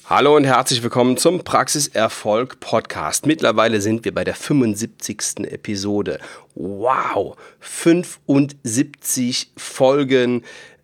Hallo und herzlich willkommen zum Praxiserfolg Podcast. Mittlerweile sind wir bei der 75. Episode. Wow, 75 Folgen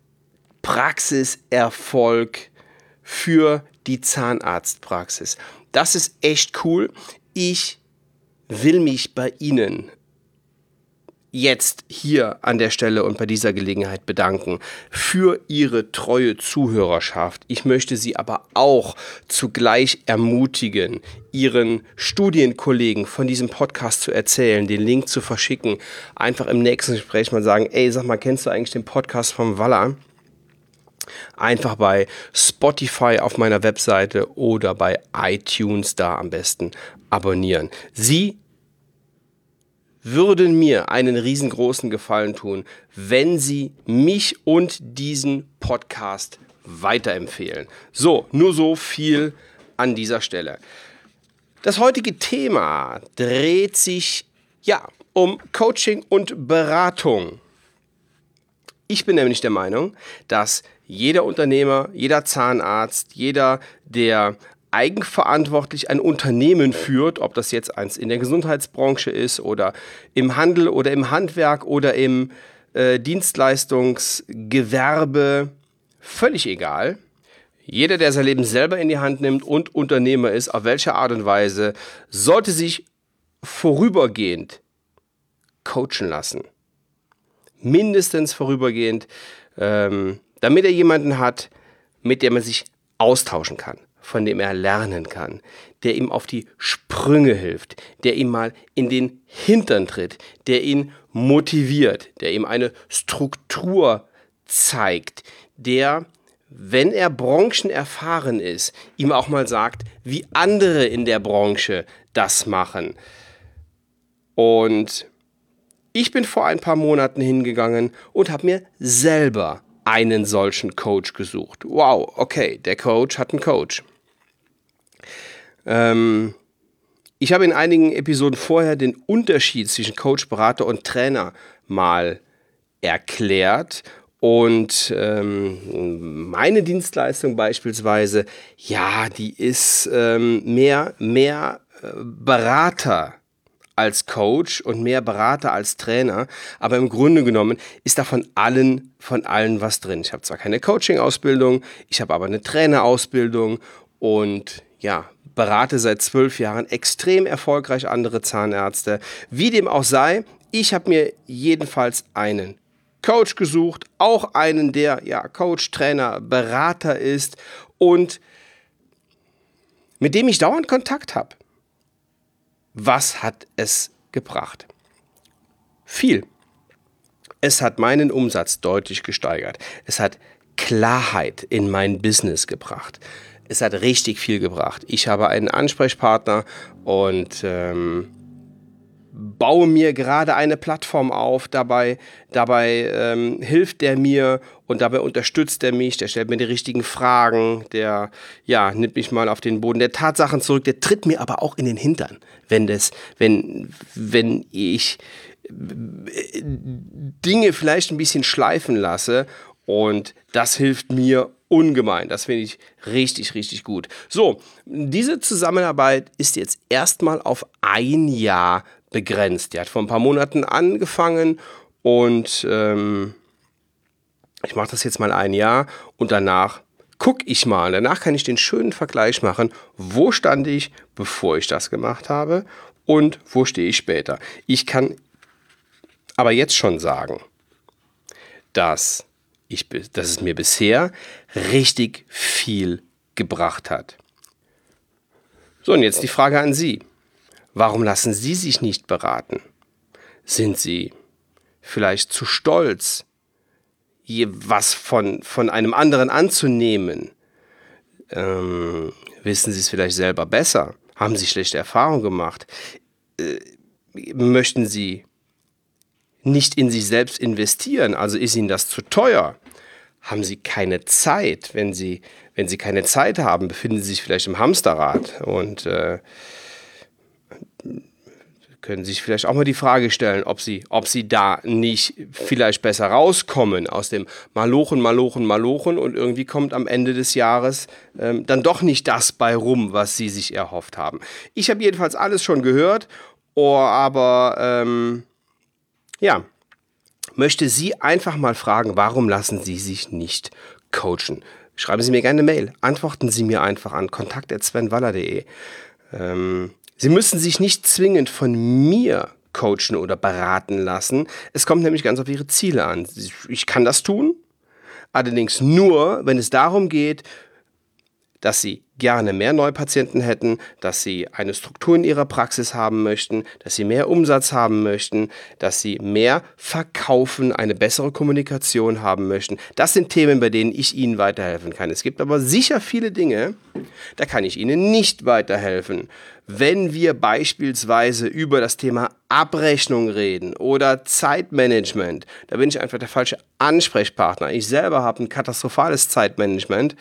Praxiserfolg für die Zahnarztpraxis. Das ist echt cool. Ich will mich bei Ihnen jetzt hier an der Stelle und bei dieser Gelegenheit bedanken für Ihre treue Zuhörerschaft. Ich möchte Sie aber auch zugleich ermutigen, Ihren Studienkollegen von diesem Podcast zu erzählen, den Link zu verschicken, einfach im nächsten Gespräch mal sagen, ey, sag mal, kennst du eigentlich den Podcast vom Waller? Einfach bei Spotify auf meiner Webseite oder bei iTunes da am besten abonnieren. Sie würden mir einen riesengroßen Gefallen tun, wenn Sie mich und diesen Podcast weiterempfehlen. So, nur so viel an dieser Stelle. Das heutige Thema dreht sich um Coaching und Beratung. Ich bin nämlich der Meinung, dass jeder Unternehmer, jeder Zahnarzt, jeder, der eigenverantwortlich ein Unternehmen führt, ob das jetzt eins in der Gesundheitsbranche ist oder im Handel oder im Handwerk oder im Dienstleistungsgewerbe, völlig egal. Jeder, der sein Leben selber in die Hand nimmt und Unternehmer ist, auf welche Art und Weise, sollte sich vorübergehend coachen lassen. Mindestens vorübergehend, damit er jemanden hat, mit dem man sich austauschen kann, von dem er lernen kann, der ihm auf die Sprünge hilft, der ihm mal in den Hintern tritt, der ihn motiviert, der ihm eine Struktur zeigt, der, wenn er branchenerfahren ist, ihm auch mal sagt, wie andere in der Branche das machen. Und ich bin vor ein paar Monaten hingegangen und habe mir selber einen solchen Coach gesucht. Wow, okay, der Coach hat einen Coach. Ich habe in einigen Episoden vorher den Unterschied zwischen Coach, Berater und Trainer mal erklärt. Und meine Dienstleistung beispielsweise, die ist mehr Berater als Coach und mehr Berater als Trainer, aber im Grunde genommen ist da von allen was drin. Ich habe zwar keine Coaching-Ausbildung, ich habe aber eine Trainerausbildung und berate seit 12 Jahren extrem erfolgreich andere Zahnärzte. Wie dem auch sei, ich habe mir jedenfalls einen Coach gesucht, auch einen, der Coach, Trainer, Berater ist und mit dem ich dauernd Kontakt habe. Was hat es gebracht? Viel. Es hat meinen Umsatz deutlich gesteigert. Es hat Klarheit in mein Business gebracht. Es hat richtig viel gebracht. Ich habe einen Ansprechpartner und baue mir gerade eine Plattform auf. Dabei hilft der mir und dabei unterstützt er mich. Der stellt mir die richtigen Fragen. Der nimmt mich mal auf den Boden der Tatsachen zurück. Der tritt mir aber auch in den Hintern, wenn ich Dinge vielleicht ein bisschen schleifen lasse. Und das hilft mir ungemein. Das finde ich richtig, richtig gut. So, diese Zusammenarbeit ist jetzt erstmal auf ein Jahr begrenzt. Die hat vor ein paar Monaten angefangen und ich mache das jetzt mal ein Jahr und danach gucke ich mal. Danach kann ich den schönen Vergleich machen, wo stand ich, bevor ich das gemacht habe und wo stehe ich später. Ich kann aber jetzt schon sagen, dass es mir bisher richtig viel gebracht hat. So, und jetzt die Frage an Sie. Warum lassen Sie sich nicht beraten? Sind Sie vielleicht zu stolz, was von einem anderen anzunehmen? Wissen Sie es vielleicht selber besser? Haben Sie schlechte Erfahrungen gemacht? Möchten Sie nicht in sich selbst investieren? Also ist Ihnen das zu teuer? Haben Sie keine Zeit? Wenn Sie keine Zeit haben, befinden Sie sich vielleicht im Hamsterrad und können sich vielleicht auch mal die Frage stellen, ob sie da nicht vielleicht besser rauskommen aus dem Malochen und irgendwie kommt am Ende des Jahres dann doch nicht das bei rum, was sie sich erhofft haben. Ich habe jedenfalls alles schon gehört, aber möchte Sie einfach mal fragen, warum lassen Sie sich nicht coachen? Schreiben Sie mir gerne eine Mail, antworten Sie mir einfach an kontakt@svenwaller.de. Sie müssen sich nicht zwingend von mir coachen oder beraten lassen. Es kommt nämlich ganz auf Ihre Ziele an. Ich kann das tun, allerdings nur, wenn es darum geht, dass Sie gerne mehr Neupatienten hätten, dass Sie eine Struktur in Ihrer Praxis haben möchten, dass Sie mehr Umsatz haben möchten, dass Sie mehr verkaufen, eine bessere Kommunikation haben möchten. Das sind Themen, bei denen ich Ihnen weiterhelfen kann. Es gibt aber sicher viele Dinge, da kann ich Ihnen nicht weiterhelfen. Wenn wir beispielsweise über das Thema Abrechnung reden oder Zeitmanagement, da bin ich einfach der falsche Ansprechpartner. Ich selber habe ein katastrophales Zeitmanagement.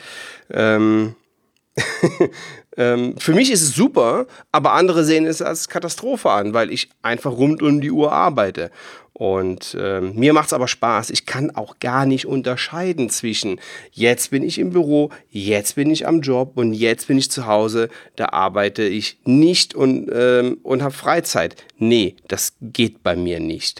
Für mich ist es super, aber andere sehen es als Katastrophe an, weil ich einfach rund um die Uhr arbeite. Und mir macht es aber Spaß. Ich kann auch gar nicht unterscheiden zwischen jetzt bin ich im Büro, jetzt bin ich am Job und jetzt bin ich zu Hause. Da arbeite ich nicht und habe Freizeit. Nee, das geht bei mir nicht.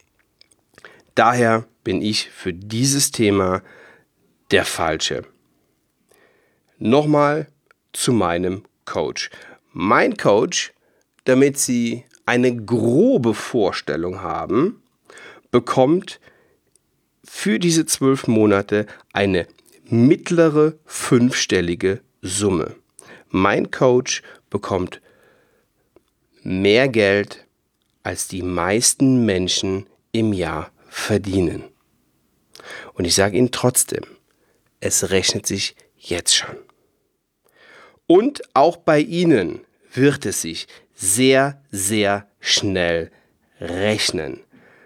Daher bin ich für dieses Thema der Falsche. Nochmal zu meinem Coach. Mein Coach, damit Sie eine grobe Vorstellung haben, bekommt für diese 12 Monate eine mittlere 5-stellige Summe. Mein Coach bekommt mehr Geld, als die meisten Menschen im Jahr verdienen. Und ich sage Ihnen trotzdem, es rechnet sich jetzt schon. Und auch bei Ihnen wird es sich sehr, sehr schnell rechnen.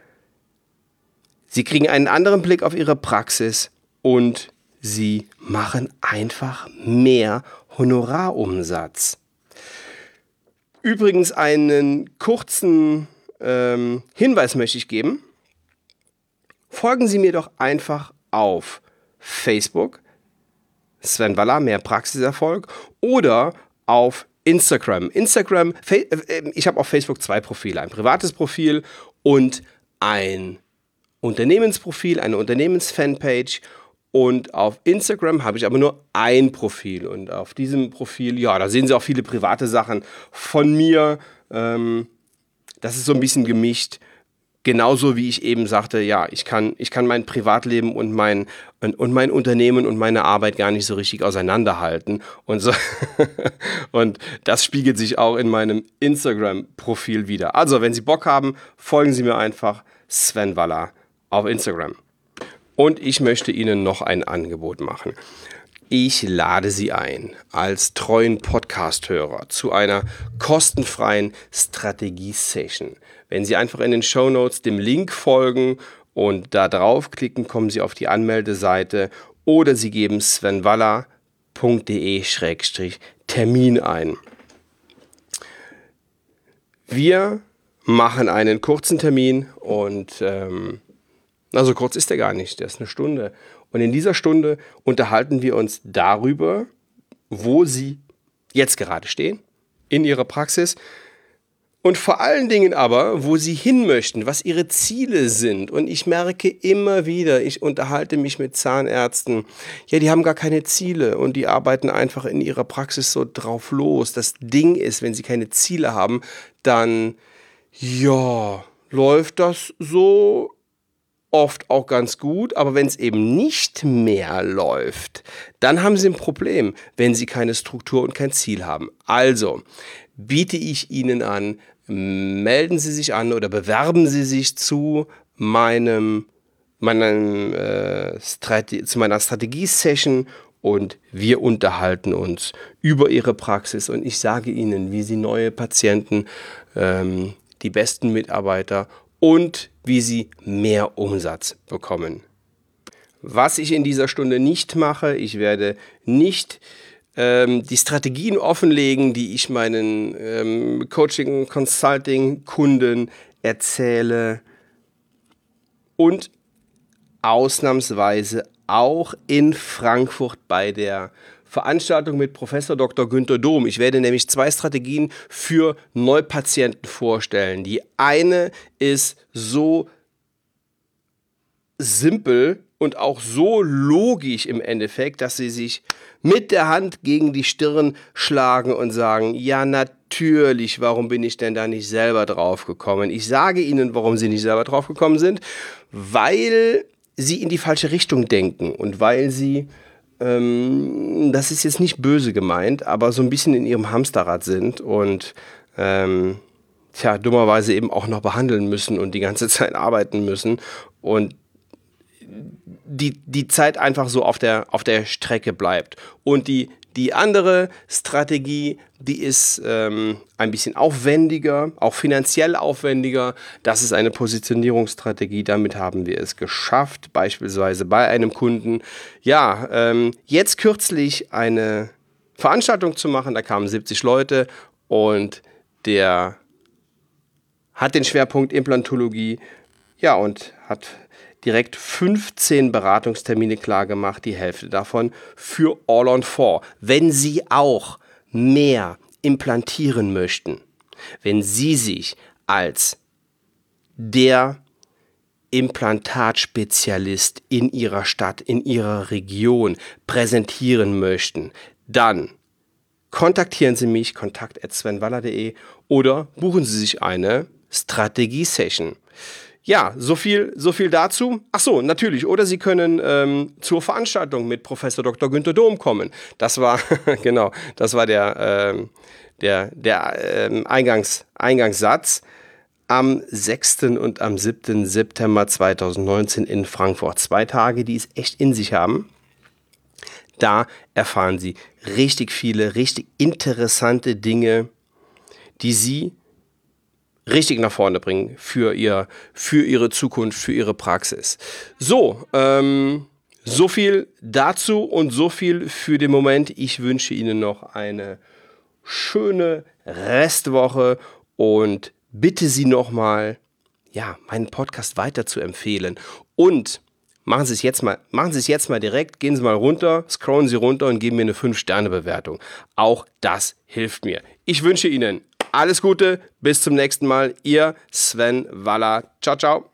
Sie kriegen einen anderen Blick auf Ihre Praxis und Sie machen einfach mehr Honorarumsatz. Übrigens einen kurzen Hinweis möchte ich geben. Folgen Sie mir doch einfach auf Facebook, Sven Waller, mehr Praxiserfolg, oder auf Instagram. Ich habe auf Facebook 2 Profile, ein privates Profil und ein Unternehmensprofil, eine Unternehmensfanpage. Und auf Instagram habe ich aber nur ein Profil. Und auf diesem Profil, ja, da sehen Sie auch viele private Sachen von mir. Das ist so ein bisschen gemischt. Genauso wie ich eben sagte, ja, ich kann mein Privatleben und mein Unternehmen und meine Arbeit gar nicht so richtig auseinanderhalten. Und so und das spiegelt sich auch in meinem Instagram-Profil wider. Also, wenn Sie Bock haben, folgen Sie mir einfach Sven Waller auf Instagram. Und ich möchte Ihnen noch ein Angebot machen. Ich lade Sie ein, als treuen Podcast-Hörer zu einer kostenfreien Strategie-Session. Wenn Sie einfach in den Shownotes dem Link folgen und da draufklicken, kommen Sie auf die Anmeldeseite oder Sie geben svenwaller.de/Termin ein. Wir machen einen kurzen Termin und so kurz ist der gar nicht, der ist 1 Stunde. Und in dieser Stunde unterhalten wir uns darüber, wo Sie jetzt gerade stehen in Ihrer Praxis und vor allen Dingen aber, wo Sie hin möchten, was Ihre Ziele sind. Und ich merke immer wieder, ich unterhalte mich mit Zahnärzten, ja, die haben gar keine Ziele und die arbeiten einfach in ihrer Praxis so drauf los. Das Ding ist, wenn sie keine Ziele haben, dann, ja, läuft das so oft auch ganz gut, aber wenn es eben nicht mehr läuft, dann haben Sie ein Problem, wenn Sie keine Struktur und kein Ziel haben. Also biete ich Ihnen an, melden Sie sich an oder bewerben Sie sich zu meiner Strategie-Session und wir unterhalten uns über Ihre Praxis und ich sage Ihnen, wie Sie neue Patienten, die besten Mitarbeiter und wie Sie mehr Umsatz bekommen. Was ich in dieser Stunde nicht mache, ich werde nicht die Strategien offenlegen, die ich meinen Coaching, Consulting, Kunden erzähle und ausnahmsweise auch in Frankfurt bei der Veranstaltung mit Professor Dr. Günther Dom. Ich werde nämlich 2 Strategien für Neupatienten vorstellen. Die eine ist so simpel und auch so logisch im Endeffekt, dass sie sich mit der Hand gegen die Stirn schlagen und sagen, ja natürlich, warum bin ich denn da nicht selber drauf gekommen? Ich sage Ihnen, warum Sie nicht selber drauf gekommen sind, weil Sie in die falsche Richtung denken und weil Sie, das ist jetzt nicht böse gemeint, aber so ein bisschen in Ihrem Hamsterrad sind und dummerweise eben auch noch behandeln müssen und die ganze Zeit arbeiten müssen und die Zeit einfach so auf der Strecke bleibt. Und die andere Strategie, die ist ein bisschen aufwendiger, auch finanziell aufwendiger. Das ist eine Positionierungsstrategie. Damit haben wir es geschafft, beispielsweise bei einem Kunden, jetzt kürzlich eine Veranstaltung zu machen. Da kamen 70 Leute und der hat den Schwerpunkt Implantologie, und hat direkt 15 Beratungstermine klar gemacht, die Hälfte davon für All-on-4. Wenn Sie auch mehr implantieren möchten, wenn Sie sich als der Implantatspezialist in Ihrer Stadt, in Ihrer Region präsentieren möchten, dann kontaktieren Sie mich, kontakt@svenwaller.de oder buchen Sie sich eine Strategie-Session. Ja, so viel dazu. Ach so, natürlich. Oder Sie können zur Veranstaltung mit Professor Dr. Günther Dom kommen. Das war der Eingangssatz am 6. und am 7. September 2019 in Frankfurt. 2 Tage, die es echt in sich haben. Da erfahren Sie richtig viele, richtig interessante Dinge, die Sie richtig nach vorne bringen für Ihre Zukunft, für Ihre Praxis. So viel dazu und so viel für den Moment. Ich wünsche Ihnen noch eine schöne Restwoche und bitte Sie nochmal, meinen Podcast weiter zu empfehlen. Und machen Sie es jetzt mal direkt, gehen Sie mal runter, scrollen Sie runter und geben mir eine 5-Sterne-Bewertung. Auch das hilft mir. Ich wünsche Ihnen alles Gute, bis zum nächsten Mal. Ihr Sven Waller. Ciao, ciao.